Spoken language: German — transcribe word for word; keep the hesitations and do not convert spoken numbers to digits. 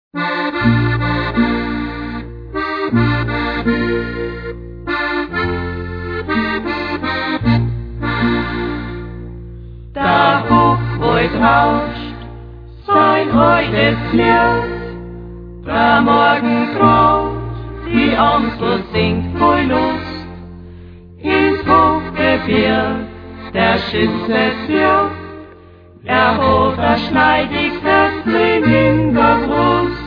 Da hoch, wo es rauscht, sein heutes Licht, der Morgen graut, die Amsel singt voll Lust, ins Hochgebirg, der Schütze zirkt, er hat ein schneidigstes Leben in der Brust.